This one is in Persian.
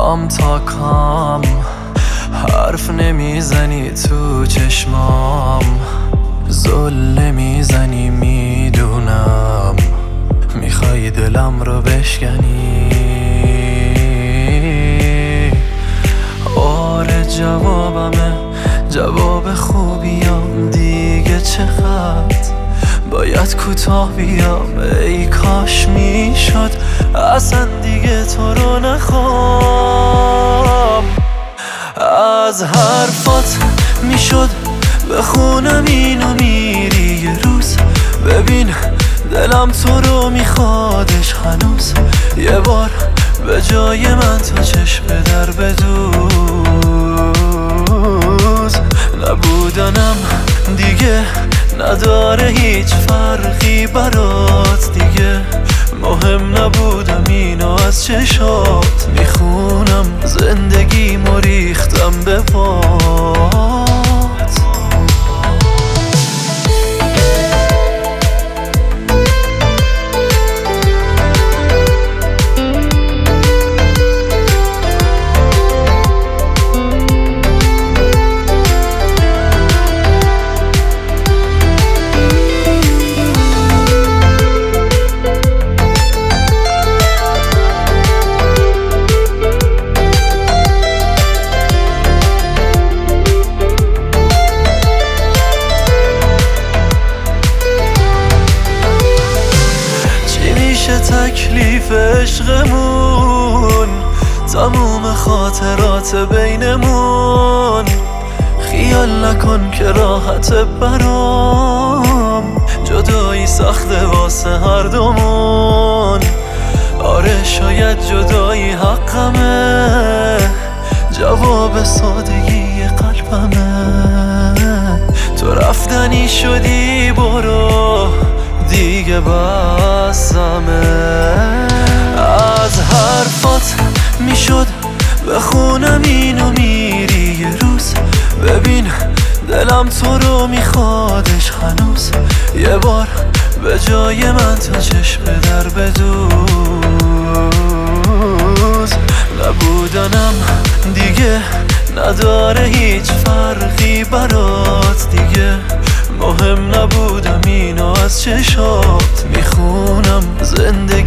کام تا کام حرف نمیزنی تو چشمام، زل میزنی میدونم، میخوای دلم رو بشکنی. آره جوابمه، جواب خوبیم دیگه، چقدر باید کوتاه بیام. ای کاش میشد اصلا دیگه تو رو نخوام. از حرفات میشد بخونم اینو میری یه روز، ببین دلم تو رو میخوادش هنوز. یه بار به جای من تو چشم در بدوز. نبودنم دیگه نداره هیچ فرقی برات دیگه، مهم نبودم اینو از چشات میخونم، زندگیمو ریختم به پات. تکلیف عشقمون، تموم خاطرات بینمون، خیال نکن که راحت برام، جدایی سخته واسه هر دومون. آره شاید جدایی حقمه، جواب سادگی قلبمه. تو رفتنی شدی برو دیگه بسمه. از حرفات میشد بخونم اینو میری یه روز، ببین دلم تو رو میخوادش هنوز. یه بار به جای من تو چشم در بدوز. نبودنم دیگه نداره هیچ فرقی برات دیگه، مهم نبودم اینو از چشات میخونم، زندگی